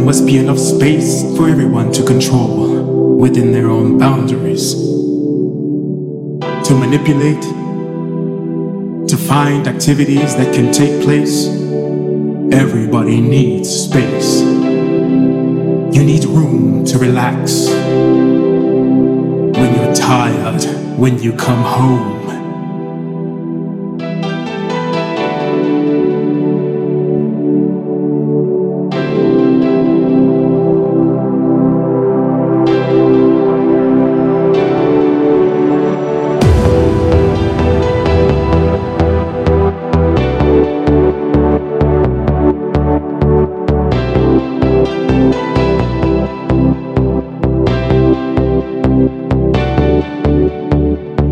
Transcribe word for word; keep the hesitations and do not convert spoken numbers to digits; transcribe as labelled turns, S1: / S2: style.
S1: must be enough space for everyone to control within their own boundaries. To manipulate, to find activities that can take place, everybody needs space. You need room to relax. When you're tired, when you come home,